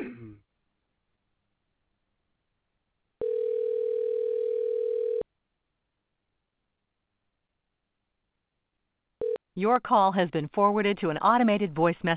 Your call has been forwarded to an automated voice message.